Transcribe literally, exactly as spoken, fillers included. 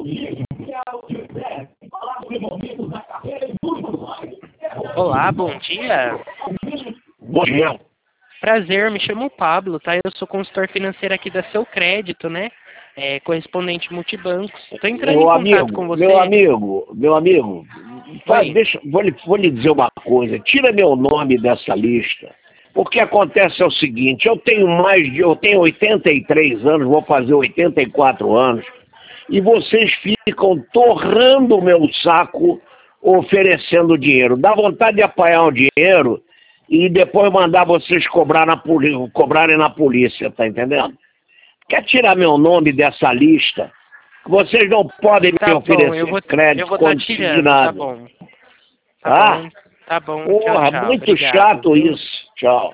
Olá, bom dia. Bom dia. Prazer, me chamo Pablo, tá? Eu sou consultor financeiro aqui da Seu Crédito, né? É, correspondente multibancos. Estou entrando Meu em contato amigo, com você. meu amigo, meu amigo, faz, Oi. deixa, vou, lhe, vou lhe dizer uma coisa, tira meu nome dessa lista, porque acontece é o seguinte, eu tenho mais de, eu tenho oitenta e três anos, vou fazer oitenta e quatro anos, e vocês ficam torrando o meu saco oferecendo dinheiro. Dá vontade de apanhar o dinheiro e depois mandar vocês cobrar na poli- cobrarem na polícia, tá entendendo? Quer tirar meu nome dessa lista? Vocês não podem me Tá bom, oferecer eu vou crédito eu vou estar tirando, tá consignado. bom. Tá Tá? bom, tá bom. Tchau, Porra, tchau. muito Obrigado, chato viu? isso. Tchau.